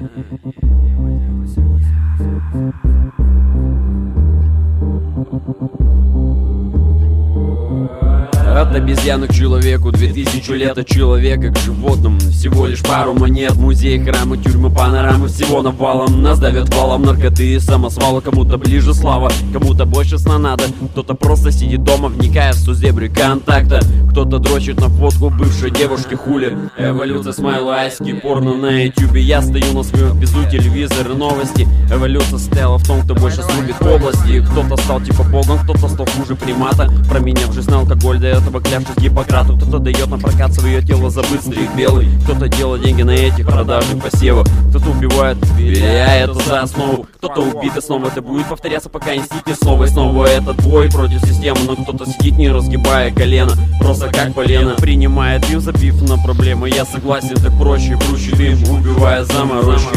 От обезьяны к человеку 2000 лет, от человека к животным всего лишь пару монет. Музеи, храмы, тюрьмы, панорамы, всего навалом. Нас давят валом наркоты и самосвала. Кому-то ближе слава, кому-то больше сна надо. Кто-то просто сидит дома, вникая в сузебри контакта. Кто-то дрочит на фотку бывшей девушки, хули. Эволюция, смайлайски, порно на ютюбе. Я стою на своем, везу телевизор и новости. Эволюция состояла в том, кто больше срубит в области. Кто-то стал типа богом, кто-то стал хуже примата, променявшись на алкоголь, до этого клявшись Гиппократу. Кто-то дает на прокат свое тело за быстрый белый. Кто-то делает деньги на этих продажных посевах. Кто-то убивает, беря это за основу. Кто-то убит, и снова это будет повторяться, пока не стихнет снова и снова. Этот бой против системы, но кто-то сидит, не разгибая колено, просто как полено принимает дым, забив на проблемы. Я согласен, так проще, круче дым, убивая заморочки.